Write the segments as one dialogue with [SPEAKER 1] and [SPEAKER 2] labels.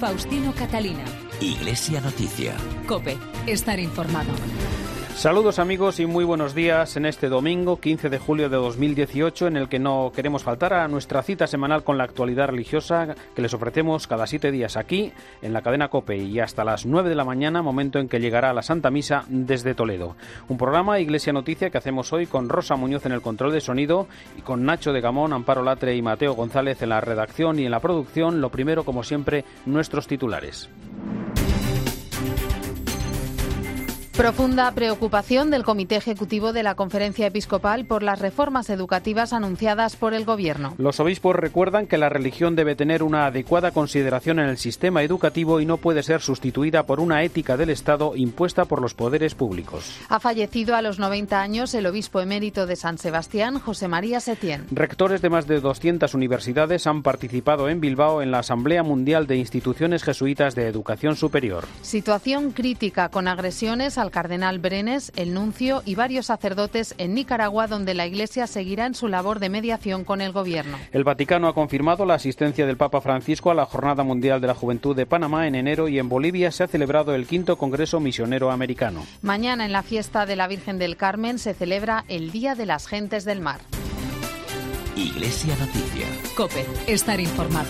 [SPEAKER 1] Faustino Catalina.
[SPEAKER 2] Iglesia Noticia.
[SPEAKER 1] COPE. Estar informado.
[SPEAKER 3] Saludos amigos y muy buenos días en este domingo 15 de julio de 2018 en el que no queremos faltar a nuestra cita semanal con la actualidad religiosa que les ofrecemos cada 7 días aquí en la cadena COPE y hasta las 9 de la mañana, momento en que llegará la Santa Misa desde Toledo. Un programa Iglesia Noticia que hacemos hoy con Rosa Muñoz en el control de sonido y con Nacho de Gamón, Amparo Latre y Mateo González en la redacción y en la producción. Lo primero, como siempre, nuestros titulares.
[SPEAKER 4] Profunda preocupación del Comité Ejecutivo de la Conferencia Episcopal por las reformas educativas anunciadas por el Gobierno.
[SPEAKER 3] Los obispos recuerdan que la religión debe tener una adecuada consideración en el sistema educativo y no puede ser sustituida por una ética del Estado impuesta por los poderes públicos.
[SPEAKER 4] Ha fallecido a los 90 años el obispo emérito de San Sebastián, José María Setién.
[SPEAKER 3] Rectores de más de 200 universidades han participado en Bilbao en la Asamblea Mundial de Instituciones Jesuitas de Educación Superior.
[SPEAKER 4] Situación crítica con agresiones al cardenal Brenes, el nuncio y varios sacerdotes en Nicaragua, donde la Iglesia seguirá en su labor de mediación con el Gobierno.
[SPEAKER 3] El Vaticano ha confirmado la asistencia del Papa Francisco a la Jornada Mundial de la Juventud de Panamá en enero y en Bolivia se ha celebrado el 5º Congreso Misionero Americano.
[SPEAKER 4] Mañana en la fiesta de la Virgen del Carmen se celebra el Día de las Gentes del Mar.
[SPEAKER 2] Iglesia Noticia.
[SPEAKER 1] COPE. Estar informado.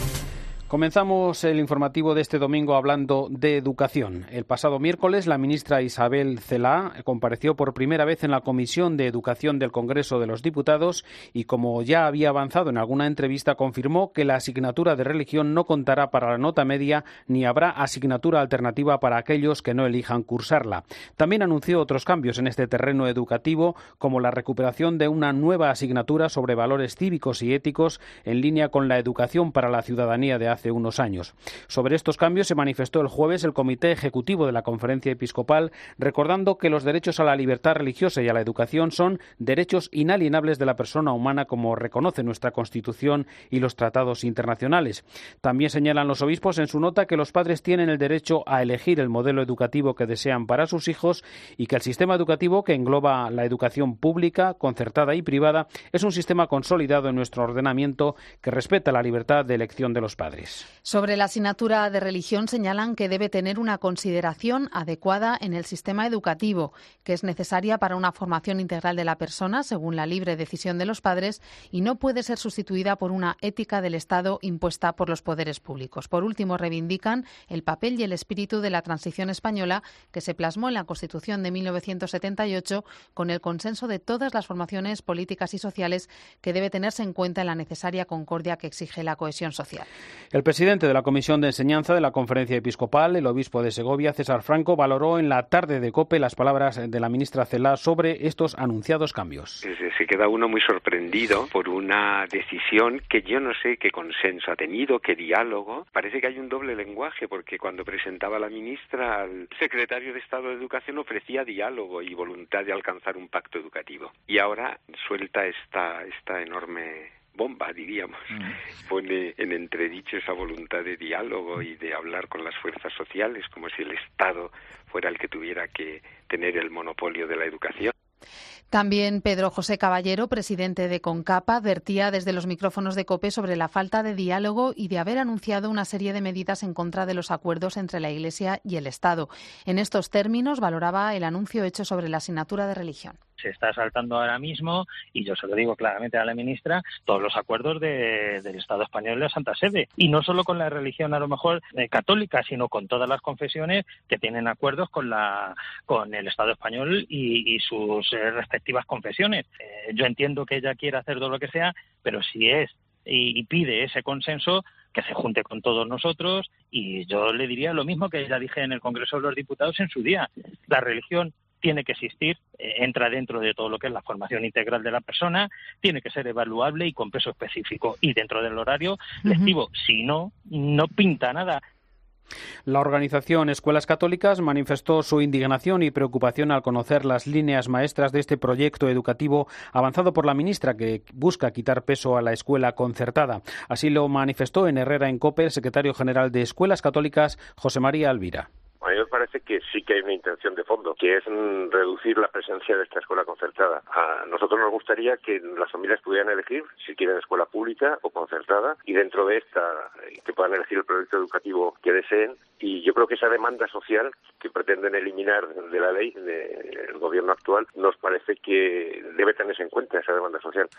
[SPEAKER 3] Comenzamos el informativo de este domingo hablando de educación. El pasado miércoles, la ministra Isabel Celaá compareció por primera vez en la Comisión de Educación del Congreso de los Diputados y, como ya había avanzado en alguna entrevista, confirmó que la asignatura de religión no contará para la nota media ni habrá asignatura alternativa para aquellos que no elijan cursarla. También anunció otros cambios en este terreno educativo, como la recuperación de una nueva asignatura sobre valores cívicos y éticos en línea con la educación para la ciudadanía de hace unos años. Sobre estos cambios se manifestó el jueves el Comité Ejecutivo de la Conferencia Episcopal, recordando que los derechos a la libertad religiosa y a la educación son derechos inalienables de la persona humana, como reconoce nuestra Constitución y los tratados internacionales. También señalan los obispos en su nota que los padres tienen el derecho a elegir el modelo educativo que desean para sus hijos y que el sistema educativo, que engloba la educación pública, concertada y privada, es un sistema consolidado en nuestro ordenamiento que respeta la libertad de elección de los padres.
[SPEAKER 4] Sobre la asignatura de religión señalan que debe tener una consideración adecuada en el sistema educativo, que es necesaria para una formación integral de la persona, según la libre decisión de los padres, y no puede ser sustituida por una ética del Estado impuesta por los poderes públicos. Por último, reivindican el papel y el espíritu de la transición española, que se plasmó en la Constitución de 1978 con el consenso de todas las formaciones políticas y sociales, que debe tenerse en cuenta en la necesaria concordia que exige la cohesión social.
[SPEAKER 3] El presidente de la Comisión de Enseñanza de la Conferencia Episcopal, el obispo de Segovia, César Franco, valoró en la tarde de COPE las palabras de la ministra Celaá sobre estos anunciados cambios.
[SPEAKER 5] Se queda uno muy sorprendido por una decisión que yo no sé qué consenso ha tenido, qué diálogo. Parece que hay un doble lenguaje, porque cuando presentaba la ministra al secretario de Estado de Educación ofrecía diálogo y voluntad de alcanzar un pacto educativo. Y ahora suelta esta enorme bomba, diríamos. Pone en entredicho esa voluntad de diálogo y de hablar con las fuerzas sociales, como si el Estado fuera el que tuviera que tener el monopolio de la educación.
[SPEAKER 4] También Pedro José Caballero, presidente de CONCAPA, advertía desde los micrófonos de COPE sobre la falta de diálogo y de haber anunciado una serie de medidas en contra de los acuerdos entre la Iglesia y el Estado. En estos términos valoraba el anuncio hecho sobre la asignatura de religión.
[SPEAKER 6] Se está saltando ahora mismo, y yo se lo digo claramente a la ministra, todos los acuerdos del Estado español y la Santa Sede. Y no solo con la religión, a lo mejor, católica, sino con todas las confesiones que tienen acuerdos con el Estado español y sus respectivas confesiones. Yo entiendo que ella quiera hacer todo lo que sea, pero si es y pide ese consenso, que se junte con todos nosotros, y yo le diría lo mismo que ya dije en el Congreso de los Diputados en su día. La religión tiene que existir, entra dentro de todo lo que es la formación integral de la persona, tiene que ser evaluable y con peso específico y dentro del horario lectivo. Si no, no pinta nada.
[SPEAKER 3] La organización Escuelas Católicas manifestó su indignación y preocupación al conocer las líneas maestras de este proyecto educativo avanzado por la ministra, que busca quitar peso a la escuela concertada. Así lo manifestó en Herrera en COPE el secretario general de Escuelas Católicas, José María Alvira.
[SPEAKER 7] A mí me parece parece que sí que hay una intención de fondo, que es reducir la presencia de esta escuela concertada. A nosotros nos gustaría que las familias pudieran elegir si quieren escuela pública o concertada, y dentro de esta que puedan elegir el proyecto educativo que deseen. Y yo creo que esa demanda social que pretenden eliminar de la ley del gobierno actual, nos parece que debe tenerse en cuenta esa demanda social.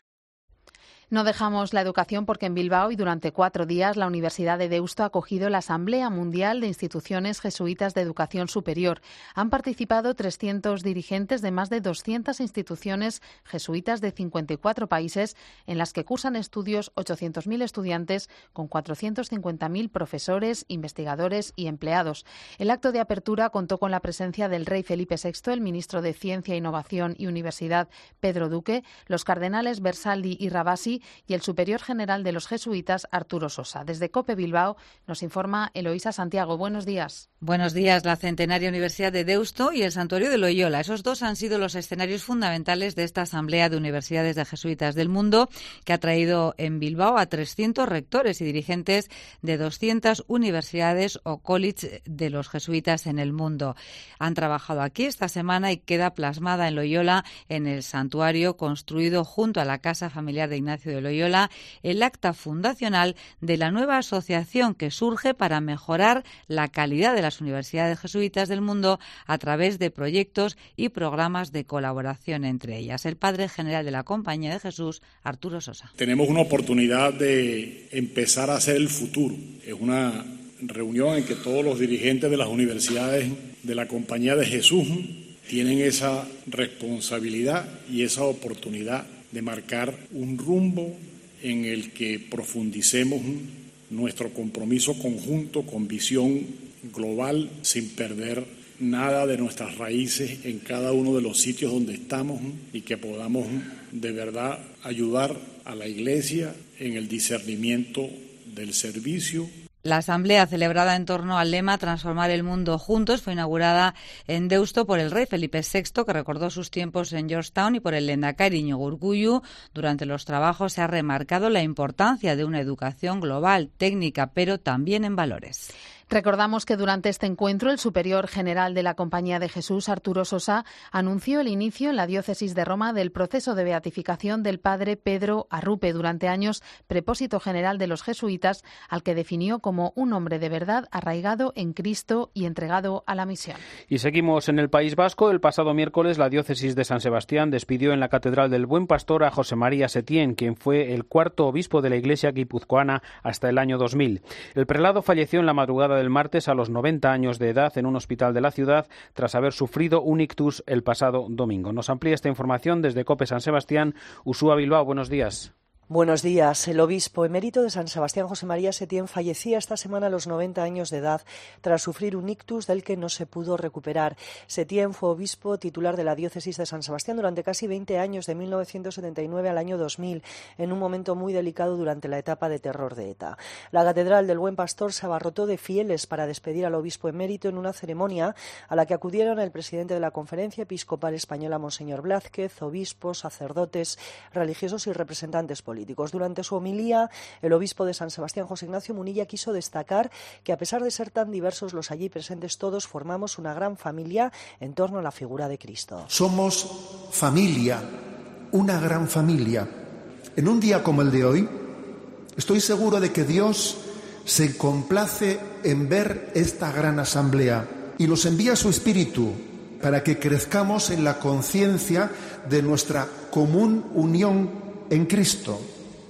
[SPEAKER 4] No dejamos la educación porque en Bilbao y durante 4 días la Universidad de Deusto ha acogido la Asamblea Mundial de Instituciones Jesuitas de Educación Superior. Han participado 300 dirigentes de más de 200 instituciones jesuitas de 54 países en las que cursan estudios 800.000 estudiantes con 450.000 profesores, investigadores y empleados. El acto de apertura contó con la presencia del rey Felipe VI, el ministro de Ciencia, Innovación y Universidad Pedro Duque, los cardenales Bersaldi y Rabasi y el superior general de los jesuitas, Arturo Sosa. Desde COPE Bilbao nos informa Eloísa Santiago. Buenos días.
[SPEAKER 8] Buenos días. La centenaria Universidad de Deusto y el Santuario de Loyola. Esos dos han sido los escenarios fundamentales de esta Asamblea de Universidades de Jesuitas del Mundo, que ha traído en Bilbao a 300 rectores y dirigentes de 200 universidades o college de los jesuitas en el mundo. Han trabajado aquí esta semana y queda plasmada en Loyola, en el santuario construido junto a la Casa Familiar de Ignacio de Loyola, el acta fundacional de la nueva asociación que surge para mejorar la calidad de las universidades jesuitas del mundo a través de proyectos y programas de colaboración entre ellas. El padre general de la Compañía de Jesús, Arturo Sosa.
[SPEAKER 9] Tenemos una oportunidad de empezar a hacer el futuro. Es una reunión en que todos los dirigentes de las universidades de la Compañía de Jesús tienen esa responsabilidad y esa oportunidad de marcar un rumbo en el que profundicemos nuestro compromiso conjunto con visión global, sin perder nada de nuestras raíces en cada uno de los sitios donde estamos, y que podamos de verdad ayudar a la Iglesia en el discernimiento del servicio.
[SPEAKER 8] La asamblea, celebrada en torno al lema Transformar el mundo juntos, fue inaugurada en Deusto por el rey Felipe VI, que recordó sus tiempos en Georgetown, y por el lehendakari Iñigo Urkullu. Durante los trabajos se ha remarcado la importancia de una educación global, técnica, pero también en valores.
[SPEAKER 4] Recordamos que durante este encuentro el superior general de la Compañía de Jesús, Arturo Sosa, anunció el inicio en la diócesis de Roma del proceso de beatificación del padre Pedro Arrupe, durante años prepósito general de los jesuitas, al que definió como un hombre de verdad arraigado en Cristo y entregado a la misión.
[SPEAKER 3] Y seguimos en el País Vasco. El pasado miércoles la diócesis de San Sebastián despidió en la Catedral del Buen Pastor a José María Setién, quien fue el 4º obispo de la Iglesia guipuzcoana hasta el año 2000. El prelado falleció en la madrugada del martes a los 90 años de edad en un hospital de la ciudad tras haber sufrido un ictus el pasado domingo. Nos amplía esta información desde COPE San Sebastián, Uxúa Bilbao. Buenos días.
[SPEAKER 10] Buenos días. El obispo emérito de San Sebastián, José María Setién, fallecía esta semana a los 90 años de edad tras sufrir un ictus del que no se pudo recuperar. Setién fue obispo titular de la diócesis de San Sebastián durante casi 20 años, de 1979 al año 2000, en un momento muy delicado durante la etapa de terror de ETA. La Catedral del Buen Pastor se abarrotó de fieles para despedir al obispo emérito en una ceremonia a la que acudieron el presidente de la Conferencia Episcopal Española, Monseñor Blázquez, obispos, sacerdotes, religiosos y representantes políticos. Durante su homilía, el obispo de San Sebastián, José Ignacio Munilla, quiso destacar que, a pesar de ser tan diversos los allí presentes, todos formamos una gran familia en torno a la figura de Cristo.
[SPEAKER 11] Somos familia, una gran familia. En un día como el de hoy, estoy seguro de que Dios se complace en ver esta gran asamblea y nos envía su Espíritu para que crezcamos en la conciencia de nuestra común unión en Cristo,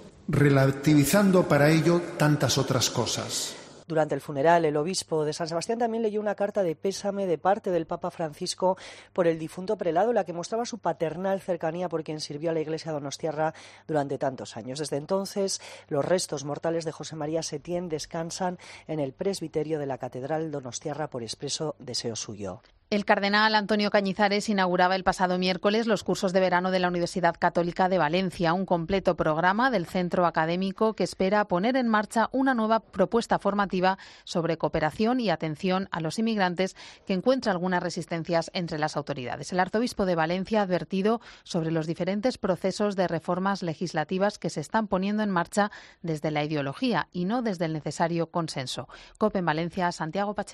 [SPEAKER 11] relativizando para ello tantas otras cosas.
[SPEAKER 10] Durante el funeral, el obispo de San Sebastián también leyó una carta de pésame de parte del Papa Francisco por el difunto prelado, la que mostraba su paternal cercanía por quien sirvió a la Iglesia donostiarra durante tantos años. Desde entonces, los restos mortales de José María Setién descansan en el presbiterio de la Catedral donostiarra por expreso deseo suyo.
[SPEAKER 4] El cardenal Antonio Cañizares inauguraba el pasado miércoles los cursos de verano de la Universidad Católica de Valencia, un completo programa del centro académico que espera poner en marcha una nueva propuesta formativa sobre cooperación y atención a los inmigrantes, que encuentra algunas resistencias entre las autoridades. El arzobispo de Valencia ha advertido sobre los diferentes procesos de reformas legislativas que se están poniendo en marcha desde la ideología y no desde el necesario consenso. COPE en Valencia, Santiago Pacheco.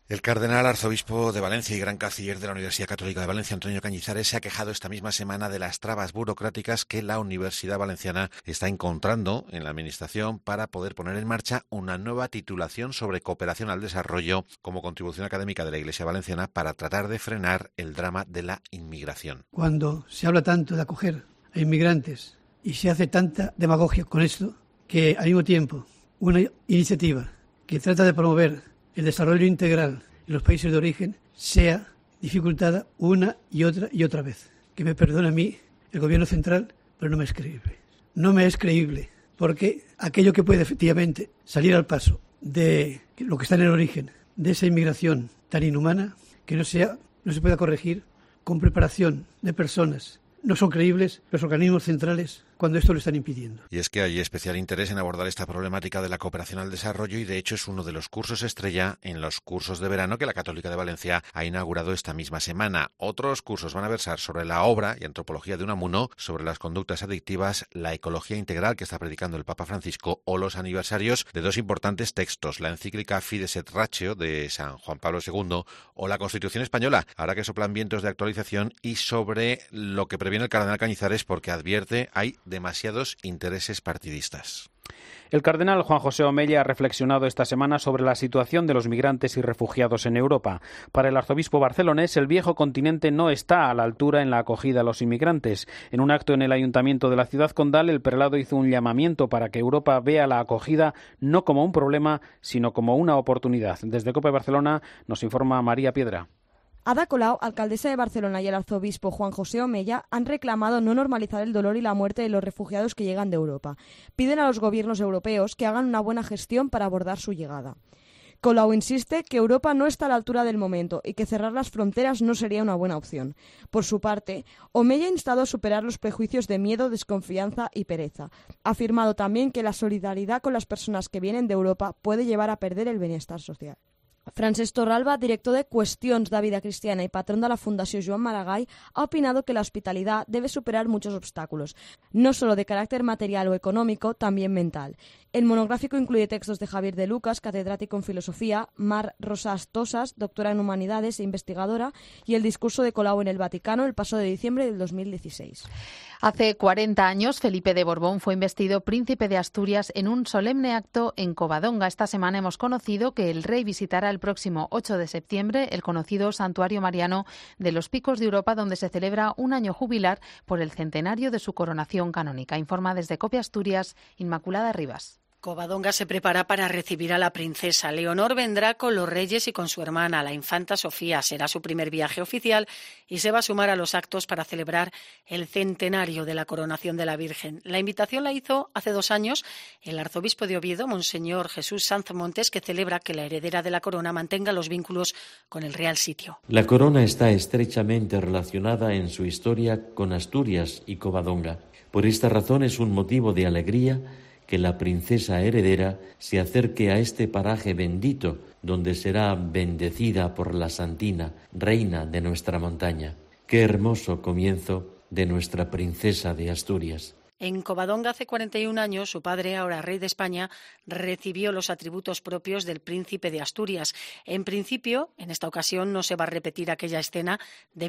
[SPEAKER 12] El cardenal arzobispo de Valencia y gran canciller de la Universidad Católica de Valencia, Antonio Cañizares, se ha quejado esta misma semana de las trabas burocráticas que la Universidad Valenciana está encontrando en la Administración para poder poner en marcha una nueva titulación sobre cooperación al desarrollo como contribución académica de la Iglesia Valenciana para tratar de frenar el drama de la inmigración.
[SPEAKER 13] Cuando se habla tanto de acoger a inmigrantes y se hace tanta demagogia con esto, que al mismo tiempo una iniciativa que trata de promover el desarrollo integral en los países de origen sea dificultada una y otra vez. Que me perdone a mí el gobierno central, pero no me es creíble. No me es creíble, porque aquello que puede efectivamente salir al paso de lo que está en el origen de esa inmigración tan inhumana, que no se pueda corregir con preparación de personas. No son creíbles los organismos centrales cuando esto lo están impidiendo.
[SPEAKER 12] Y es que hay especial interés en abordar esta problemática de la cooperación al desarrollo y de hecho es uno de los cursos estrella en los cursos de verano que la Católica de Valencia ha inaugurado esta misma semana. Otros cursos van a versar sobre la obra y antropología de Unamuno, sobre las conductas adictivas, la ecología integral que está predicando el Papa Francisco o los aniversarios de dos importantes textos, la encíclica Fides et Ratio de San Juan Pablo II o la Constitución Española, ahora que soplan vientos de actualización y sobre lo que previene el cardenal Cañizares porque advierte hay demasiados intereses partidistas.
[SPEAKER 3] El cardenal Juan José Omella ha reflexionado esta semana sobre la situación de los migrantes y refugiados en Europa. Para el arzobispo barcelonés, el viejo continente no está a la altura en la acogida a los inmigrantes. En un acto en el ayuntamiento de la ciudad condal, el prelado hizo un llamamiento para que Europa vea la acogida no como un problema, sino como una oportunidad. Desde COPE Barcelona nos informa María Piedra.
[SPEAKER 14] Ada Colau, alcaldesa de Barcelona, y el arzobispo Juan José Omella han reclamado no normalizar el dolor y la muerte de los refugiados que llegan de Europa. Piden a los gobiernos europeos que hagan una buena gestión para abordar su llegada. Colau insiste que Europa no está a la altura del momento y que cerrar las fronteras no sería una buena opción. Por su parte, Omella ha instado a superar los prejuicios de miedo, desconfianza y pereza. Ha afirmado también que la solidaridad con las personas que vienen de Europa puede llevar a perder el bienestar social. Francesc Torralba, director de Qüestions de Vida Cristiana y patrón de la Fundación Joan Maragall, ha opinado que la hospitalidad debe superar muchos obstáculos, no solo de carácter material o económico, también mental. El monográfico incluye textos de Javier de Lucas, catedrático en filosofía, Mar Rosas Tosas, doctora en humanidades e investigadora, y el discurso de Colau en el Vaticano el pasado de diciembre del 2016.
[SPEAKER 4] Hace 40 años, Felipe de Borbón fue investido príncipe de Asturias en un solemne acto en Covadonga. Esta semana hemos conocido que el rey visitará el próximo 8 de septiembre el conocido Santuario Mariano de los Picos de Europa, donde se celebra un año jubilar por el centenario de su coronación canónica. Informa desde COPE Asturias, Inmaculada Rivas.
[SPEAKER 15] Covadonga se prepara para recibir a la princesa. Leonor vendrá con los reyes y con su hermana, la infanta Sofía. Será su primer viaje oficial y se va a sumar a los actos para celebrar el centenario de la coronación de la Virgen. La invitación la hizo hace 2 años el arzobispo de Oviedo, Monseñor Jesús Sanz Montes, que celebra que la heredera de la corona mantenga los vínculos con el real sitio.
[SPEAKER 16] La corona está estrechamente relacionada en su historia con Asturias y Covadonga. Por esta razón es un motivo de alegría que la princesa heredera se acerque a este paraje bendito, donde será bendecida por la Santina, reina de nuestra montaña. Qué hermoso comienzo de nuestra princesa de Asturias.
[SPEAKER 15] En Covadonga hace 41 años, su padre, ahora rey de España, recibió los atributos propios del príncipe de Asturias. En principio, en esta ocasión no se va a repetir aquella escena de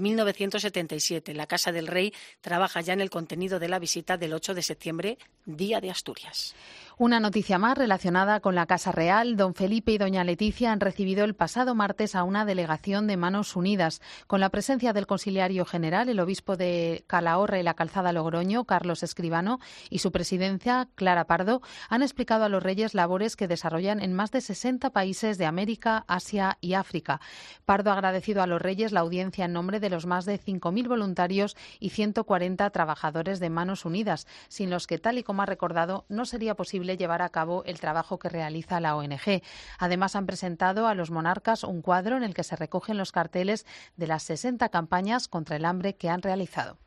[SPEAKER 15] 1977. La Casa del Rey trabaja ya en el contenido de la visita del 8 de septiembre, Día de Asturias.
[SPEAKER 4] Una noticia más relacionada con la Casa Real. Don Felipe y doña Leticia han recibido el pasado martes a una delegación de Manos Unidas, con la presencia del consiliario general, el obispo de Calahorra y la Calzada Logroño, Carlos Escribano, y su presidencia, Clara Pardo, han explicado a los reyes labores que desarrollan en más de 60 países de América, Asia y África. Pardo ha agradecido a los reyes la audiencia en nombre de los más de 5.000 voluntarios y 140 trabajadores de Manos Unidas, sin los que, tal y como ha recordado, no sería posible llevar a cabo el trabajo que realiza la ONG. Además, han presentado a los monarcas un cuadro en el que se recogen los carteles de las 60 campañas contra el hambre que han realizado.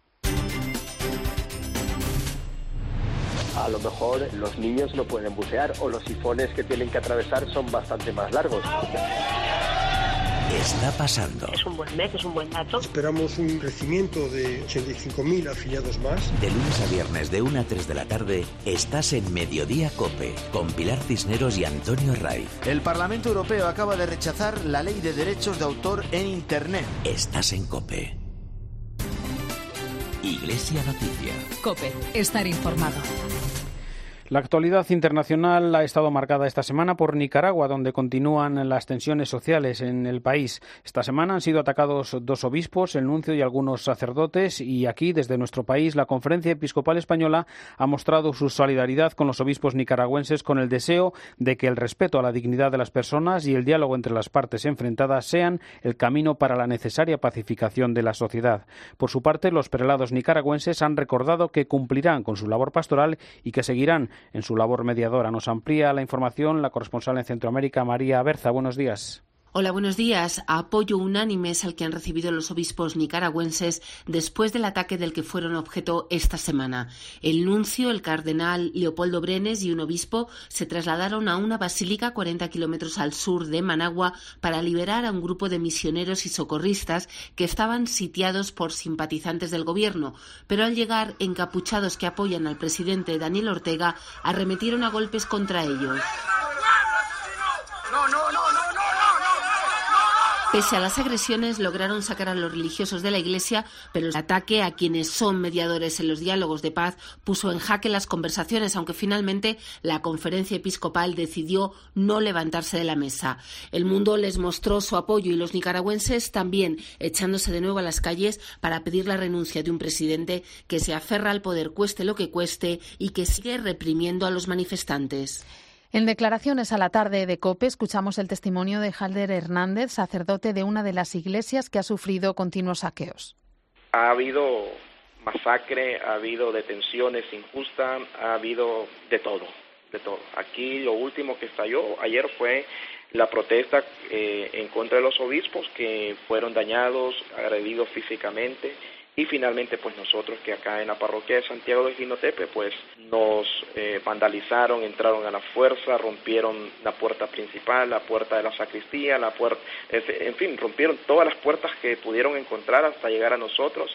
[SPEAKER 17] A lo mejor los niños no pueden bucear o los sifones que tienen que atravesar son bastante más largos.
[SPEAKER 2] está pasando.
[SPEAKER 18] Es un buen mes, es un buen dato.
[SPEAKER 19] Esperamos un crecimiento de 85.000 afiliados más.
[SPEAKER 2] De lunes a viernes de 1 a 3 de la tarde estás en Mediodía COPE con Pilar Cisneros y Antonio Raiz.
[SPEAKER 20] El Parlamento Europeo acaba de rechazar la ley de derechos de autor en Internet.
[SPEAKER 2] Estás en COPE. Iglesia Noticia.
[SPEAKER 1] COPE. Estar informado.
[SPEAKER 3] La actualidad internacional ha estado marcada esta semana por Nicaragua, donde continúan las tensiones sociales en el país. Esta semana han sido atacados 2 obispos, el nuncio y algunos sacerdotes, y aquí, desde nuestro país, la Conferencia Episcopal Española ha mostrado su solidaridad con los obispos nicaragüenses con el deseo de que el respeto a la dignidad de las personas y el diálogo entre las partes enfrentadas sean el camino para la necesaria pacificación de la sociedad. Por su parte, los prelados nicaragüenses han recordado que cumplirán con su labor pastoral y que seguirán en su labor mediadora. Nos amplía la información la corresponsal en Centroamérica, María Berza. Buenos días.
[SPEAKER 21] Hola, buenos días. Apoyo unánime es el que han recibido los obispos nicaragüenses después del ataque del que fueron objeto esta semana. El nuncio, el cardenal Leopoldo Brenes y un obispo se trasladaron a una basílica 40 kilómetros al sur de Managua para liberar a un grupo de misioneros y socorristas que estaban sitiados por simpatizantes del gobierno, pero al llegar encapuchados que apoyan al presidente Daniel Ortega arremetieron a golpes contra ellos. Pese a las agresiones, lograron sacar a los religiosos de la iglesia, pero el ataque a quienes son mediadores en los diálogos de paz puso en jaque las conversaciones, aunque finalmente la Conferencia Episcopal decidió no levantarse de la mesa. El mundo les mostró su apoyo y los nicaragüenses también, echándose de nuevo a las calles para pedir la renuncia de un presidente que se aferra al poder cueste lo que cueste y que sigue reprimiendo a los manifestantes.
[SPEAKER 4] En declaraciones a la tarde de COPE escuchamos el testimonio de Halder Hernández, sacerdote de una de las iglesias que ha sufrido continuos saqueos.
[SPEAKER 22] Ha habido masacre, ha habido detenciones injustas, ha habido de todo. Aquí lo último que estalló ayer fue la protesta en contra de los obispos que fueron dañados, agredidos físicamente. Y finalmente, pues nosotros que acá en la parroquia de Santiago del Jinotepe, pues nos vandalizaron, entraron a la fuerza, rompieron la puerta principal, la puerta de la sacristía, en fin, rompieron todas las puertas que pudieron encontrar hasta llegar a nosotros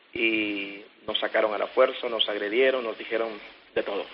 [SPEAKER 22] y nos sacaron a la fuerza, nos agredieron, nos dijeron de todo.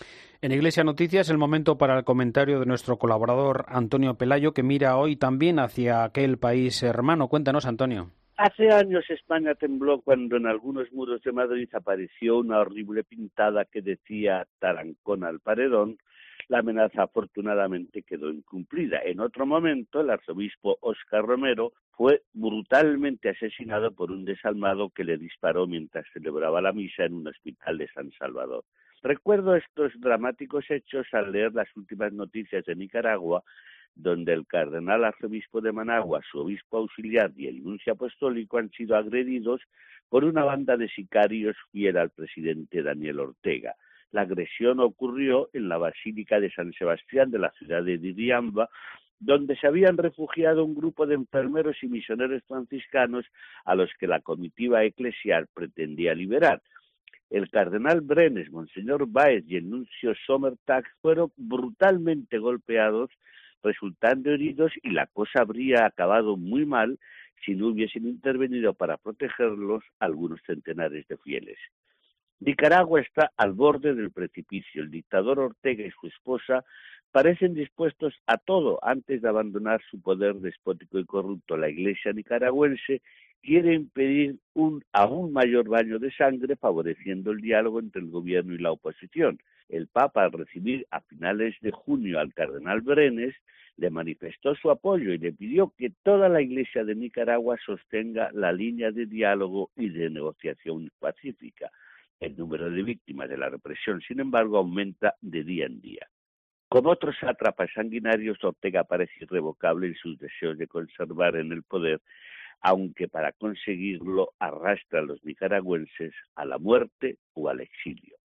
[SPEAKER 3] En Iglesia Noticias, el momento para el comentario de nuestro colaborador Antonio Pelayo, que mira hoy también hacia aquel país hermano. Cuéntanos, Antonio.
[SPEAKER 23] Hace años España tembló cuando en algunos muros de Madrid apareció una horrible pintada que decía Tarancón al paredón. La amenaza afortunadamente quedó incumplida. En otro momento, el arzobispo Óscar Romero fue brutalmente asesinado por un desalmado que le disparó mientras celebraba la misa en un hospital de San Salvador. Recuerdo estos dramáticos hechos al leer las últimas noticias de Nicaragua, donde el cardenal arzobispo de Managua, su obispo auxiliar y el nuncio apostólico han sido agredidos por una banda de sicarios fiel al presidente Daniel Ortega. La agresión ocurrió en la Basílica de San Sebastián de la ciudad de Diriamba, donde se habían refugiado un grupo de enfermeros y misioneros franciscanos a los que la comitiva eclesial pretendía liberar. El cardenal Brenes, Monseñor Báez y el nuncio Sommertag fueron brutalmente golpeados, resultando heridos, y la cosa habría acabado muy mal si no hubiesen intervenido para protegerlos algunos centenares de fieles. Nicaragua está al borde del precipicio. El dictador Ortega y su esposa parecen dispuestos a todo antes de abandonar su poder despótico y corrupto. La Iglesia nicaragüense quiere impedir un aún mayor baño de sangre, favoreciendo el diálogo entre el gobierno y la oposición. El Papa, al recibir a finales de junio al cardenal Brenes, le manifestó su apoyo y le pidió que toda la Iglesia de Nicaragua sostenga la línea de diálogo y de negociación pacífica. El número de víctimas de la represión, sin embargo, aumenta de día en día. Como otros sátrapas sanguinarios, Ortega parece irrevocable en sus deseos de conservar en el poder, aunque para conseguirlo arrastra a los nicaragüenses a la muerte o al exilio.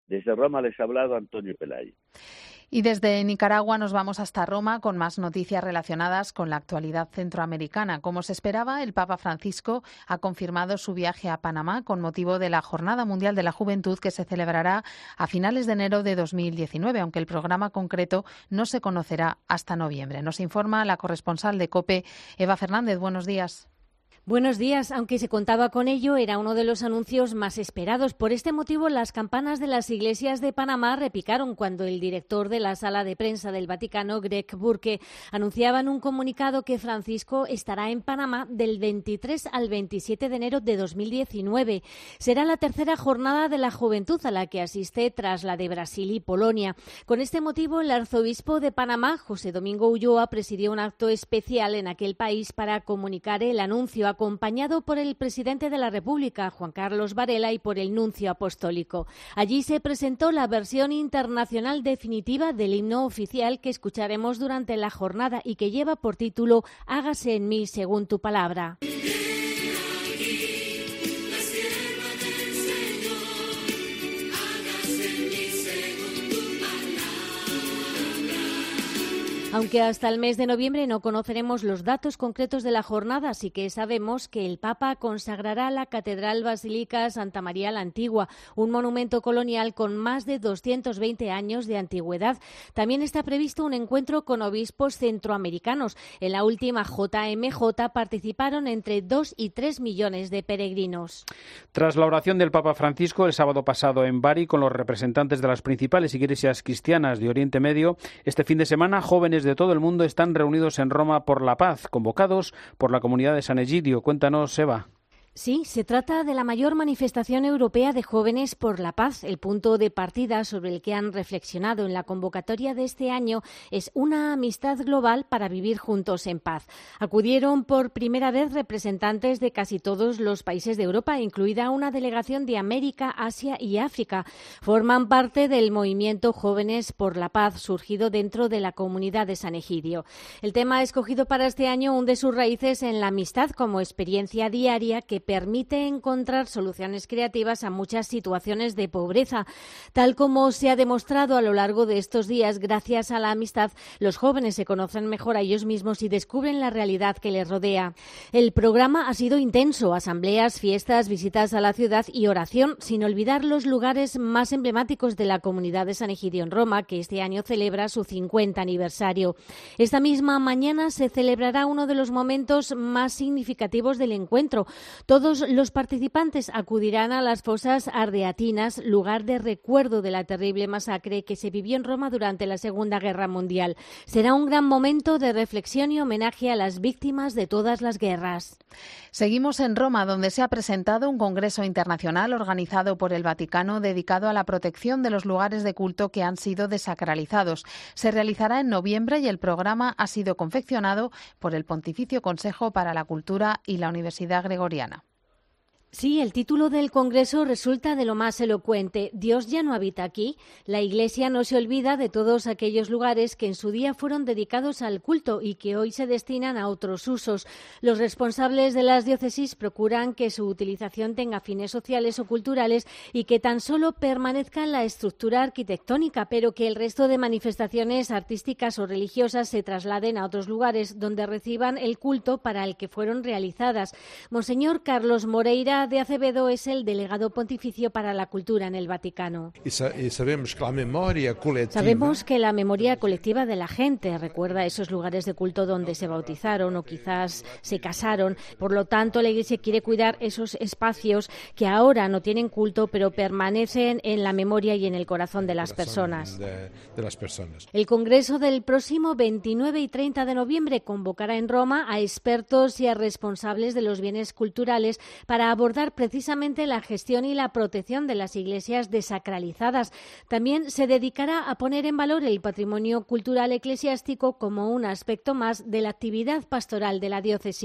[SPEAKER 23] Desde Roma les ha hablado Antonio Pelayo.
[SPEAKER 4] Y desde Nicaragua nos vamos hasta Roma con más noticias relacionadas con la actualidad centroamericana. Como se esperaba, el Papa Francisco ha confirmado su viaje a Panamá con motivo de la Jornada Mundial de la Juventud que se celebrará a finales de enero de 2019, aunque el programa concreto no se conocerá hasta noviembre. Nos informa la corresponsal de COPE, Eva Fernández. Buenos días.
[SPEAKER 5] Buenos días. Aunque se contaba con ello, era uno de los anuncios más esperados. Por este motivo, las campanas de las iglesias de Panamá repicaron cuando el director de la sala de prensa del Vaticano, Greg Burke, anunciaba en un comunicado que Francisco estará en Panamá del 23 al 27 de enero de 2019. Será la tercera jornada de la juventud a la que asiste tras la de Brasil y Polonia. Con este motivo, el arzobispo de Panamá, José Domingo Ulloa, presidió un acto especial en aquel país para comunicar el anuncio, acompañado por el presidente de la República, Juan Carlos Varela, y por el nuncio apostólico. Allí se presentó la versión internacional definitiva del himno oficial que escucharemos durante la jornada y que lleva por título «Hágase en mí según tu palabra». Aunque hasta el mes de noviembre no conoceremos los datos concretos de la jornada, sí que sabemos que el Papa consagrará la Catedral Basílica Santa María la Antigua, un monumento colonial con más de 220 años de antigüedad. También está previsto un encuentro con obispos centroamericanos. En la última JMJ participaron entre 2 y 3 millones de peregrinos.
[SPEAKER 3] Tras la oración del Papa Francisco el sábado pasado en Bari con los representantes de las principales iglesias cristianas de Oriente Medio, este fin de semana jóvenes de todo el mundo están reunidos en Roma por la paz, convocados por la comunidad de San Egidio. Cuéntanos, Eva.
[SPEAKER 5] Sí, se trata de la mayor manifestación europea de jóvenes por la paz. El punto de partida sobre el que han reflexionado en la convocatoria de este año es una amistad global para vivir juntos en paz. Acudieron por primera vez representantes de casi todos los países de Europa, incluida una delegación de América, Asia y África. Forman parte del movimiento Jóvenes por la Paz, surgido dentro de la comunidad de San Egidio. El tema escogido para este año hunde sus raíces en la amistad como experiencia diaria que permite encontrar soluciones creativas a muchas situaciones de pobreza. Tal como se ha demostrado a lo largo de estos días, gracias a la amistad, los jóvenes se conocen mejor a ellos mismos y descubren la realidad que les rodea. El programa ha sido intenso: asambleas, fiestas, visitas a la ciudad y oración, sin olvidar los lugares más emblemáticos de la comunidad de San Egidio en Roma, que este año celebra su 50 aniversario. Esta misma mañana se celebrará uno de los momentos más significativos del encuentro. Todos los participantes acudirán a las fosas ardeatinas, lugar de recuerdo de la terrible masacre que se vivió en Roma durante la Segunda Guerra Mundial. Será un gran momento de reflexión y homenaje a las víctimas de todas las guerras.
[SPEAKER 4] Seguimos en Roma, donde se ha presentado un congreso internacional organizado por el Vaticano dedicado a la protección de los lugares de culto que han sido desacralizados. Se realizará en noviembre y el programa ha sido confeccionado por el Pontificio Consejo para la Cultura y la Universidad Gregoriana.
[SPEAKER 5] Sí, el título del Congreso resulta de lo más elocuente. Dios ya no habita aquí. La Iglesia no se olvida de todos aquellos lugares que en su día fueron dedicados al culto y que hoy se destinan a otros usos. Los responsables de las diócesis procuran que su utilización tenga fines sociales o culturales y que tan solo permanezca en la estructura arquitectónica, pero que el resto de manifestaciones artísticas o religiosas se trasladen a otros lugares donde reciban el culto para el que fueron realizadas. Monseñor Carlos Moreira de Acevedo es el delegado pontificio para la cultura en el Vaticano.
[SPEAKER 6] Sabemos
[SPEAKER 5] que la memoria colectiva de la gente recuerda esos lugares de culto donde se bautizaron o quizás se casaron. Por lo tanto, la Iglesia quiere cuidar esos espacios que ahora no tienen culto, pero permanecen en la memoria y en el corazón de las personas. El Congreso del próximo 29 y 30 de noviembre convocará en Roma a expertos y a responsables de los bienes culturales para abordar precisamente la gestión y la protección de las iglesias desacralizadas. También se dedicará a poner en valor el patrimonio cultural eclesiástico como un aspecto más de la actividad pastoral de la diócesis.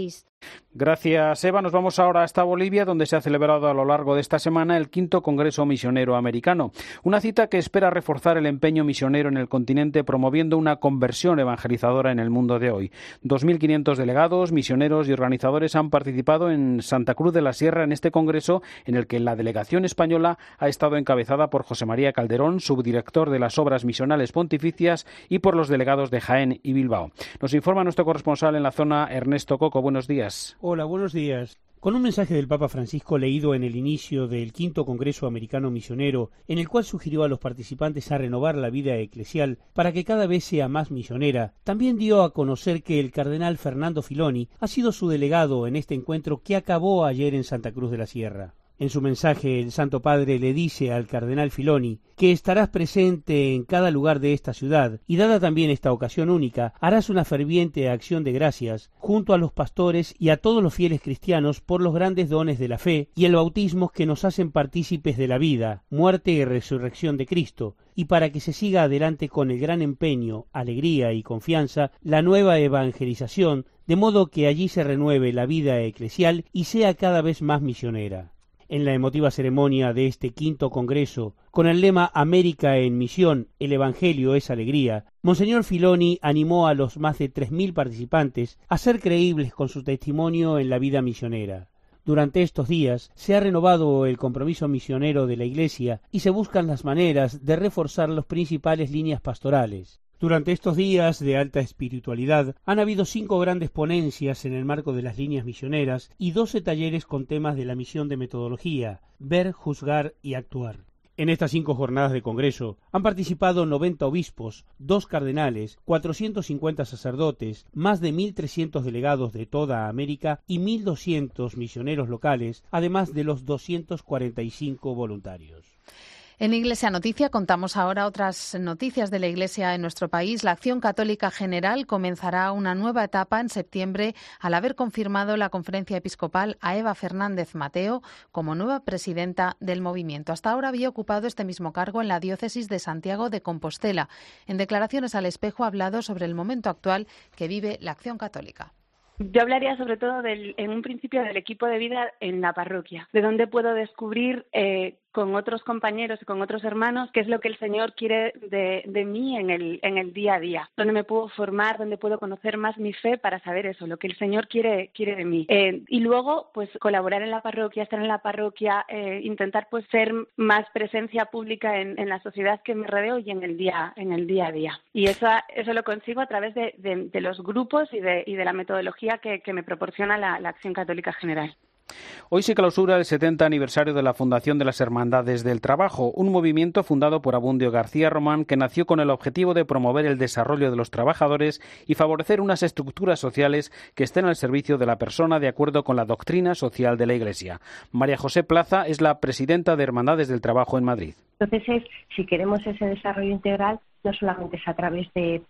[SPEAKER 3] Gracias, Eva. Nos vamos ahora hasta Bolivia, donde se ha celebrado a lo largo de esta semana el 5º Congreso Misionero Americano. Una cita que espera reforzar el empeño misionero en el continente, promoviendo una conversión evangelizadora en el mundo de hoy. 2.500 delegados, misioneros y organizadores han participado en Santa Cruz de la Sierra en este congreso, en el que la delegación española ha estado encabezada por José María Calderón, subdirector de las Obras Misionales Pontificias, y por los delegados de Jaén y Bilbao. Nos informa nuestro corresponsal en la zona, Ernesto Coco. Buenos días.
[SPEAKER 6] Hola, buenos días. Con un mensaje del Papa Francisco leído en el inicio del 5º Congreso Americano Misionero, en el cual sugirió a los participantes a renovar la vida eclesial para que cada vez sea más misionera, también dio a conocer que el cardenal Fernando Filoni ha sido su delegado en este encuentro que acabó ayer en Santa Cruz de la Sierra. En su mensaje, el Santo Padre le dice al cardenal Filoni que estarás presente en cada lugar de esta ciudad y, dada también esta ocasión única, harás una ferviente acción de gracias junto a los pastores y a todos los fieles cristianos por los grandes dones de la fe y el bautismo que nos hacen partícipes de la vida, muerte y resurrección de Cristo, y para que se siga adelante con el gran empeño, alegría y confianza la nueva evangelización, de modo que allí se renueve la vida eclesial y sea cada vez más misionera. En la emotiva ceremonia de este 5º Congreso, con el lema América en misión, el Evangelio es alegría, Monseñor Filoni animó a los más de 3.000 participantes a ser creíbles con su testimonio en la vida misionera. Durante estos días se ha renovado el compromiso misionero de la Iglesia y se buscan las maneras de reforzar las principales líneas pastorales. Durante estos días de alta espiritualidad han habido 5 grandes ponencias en el marco de las líneas misioneras y 12 talleres con temas de la misión de metodología, ver, juzgar y actuar. En estas 5 jornadas de congreso han participado 90 obispos, 2 cardenales, 450 sacerdotes, más de 1.300 delegados de toda América y 1.200 misioneros locales, además de los 245 voluntarios.
[SPEAKER 4] En Iglesia Noticia contamos ahora otras noticias de la Iglesia en nuestro país. La Acción Católica General comenzará una nueva etapa en septiembre al haber confirmado la Conferencia Episcopal a Eva Fernández Mateo como nueva presidenta del movimiento. Hasta ahora había ocupado este mismo cargo en la diócesis de Santiago de Compostela. En declaraciones al Espejo ha hablado sobre el momento actual que vive la Acción Católica.
[SPEAKER 7] Yo hablaría sobre todo en un principio del equipo de vida en la parroquia, de donde puedo descubrir con otros compañeros y con otros hermanos qué es lo que el Señor quiere de mí en el día a día, donde me puedo formar, donde puedo conocer más mi fe para saber eso, lo que el Señor quiere de mí. Y luego, pues colaborar en la parroquia, estar en la parroquia, intentar pues ser más presencia pública en la sociedad que me rodeo y en el día a día. Y eso lo consigo a través de los grupos y de la metodología que me proporciona la Acción Católica General.
[SPEAKER 3] Hoy se clausura el 70 aniversario de la Fundación de las Hermandades del Trabajo, un movimiento fundado por Abundio García Román que nació con el objetivo de promover el desarrollo de los trabajadores y favorecer unas estructuras sociales que estén al servicio de la persona de acuerdo con la doctrina social de la Iglesia. María José Plaza es la presidenta de Hermandades del Trabajo en Madrid.
[SPEAKER 18] Entonces, si queremos ese desarrollo integral, no solamente es a través de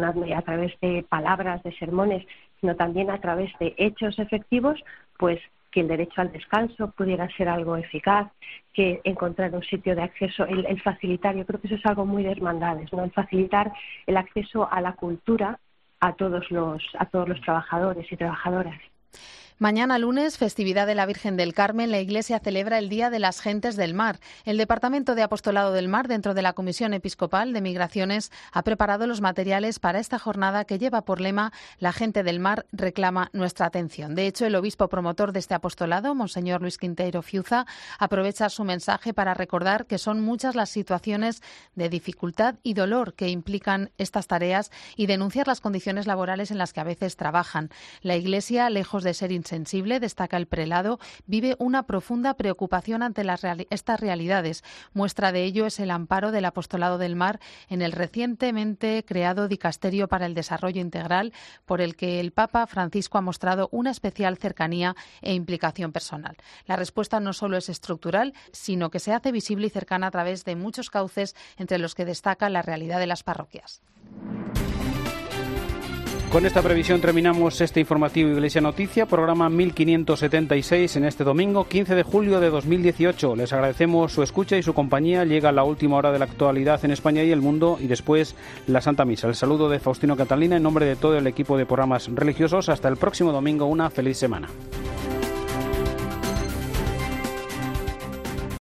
[SPEAKER 18] palabras, de sermones, sino también a través de hechos efectivos, pues que el derecho al descanso pudiera ser algo eficaz, que encontrar un sitio de acceso, el facilitar, yo creo que eso es algo muy de hermandades, ¿no? El facilitar el acceso a la cultura a todos los trabajadores y trabajadoras.
[SPEAKER 4] Mañana lunes, festividad de la Virgen del Carmen, la Iglesia celebra el Día de las Gentes del Mar. El Departamento de Apostolado del Mar, dentro de la Comisión Episcopal de Migraciones, ha preparado los materiales para esta jornada que lleva por lema «La gente del mar reclama nuestra atención». De hecho, el obispo promotor de este apostolado, Monseñor Luis Quinteiro Fiuza, aprovecha su mensaje para recordar que son muchas las situaciones de dificultad y dolor que implican estas tareas y denunciar las condiciones laborales en las que a veces trabajan. La Iglesia, lejos de ser sensible, destaca el prelado, vive una profunda preocupación ante estas realidades. Muestra de ello es el amparo del Apostolado del Mar en el recientemente creado Dicasterio para el Desarrollo Integral, por el que el Papa Francisco ha mostrado una especial cercanía e implicación personal. La respuesta no solo es estructural, sino que se hace visible y cercana a través de muchos cauces, entre los que destaca la realidad de las parroquias.
[SPEAKER 3] Con esta previsión terminamos este informativo Iglesia Noticia, programa 1576 en este domingo 15 de julio de 2018. Les agradecemos su escucha y su compañía. Llega la última hora de la actualidad en España y el mundo y después la Santa Misa. El saludo de Faustino Catalina en nombre de todo el equipo de programas religiosos. Hasta el próximo domingo, una feliz semana.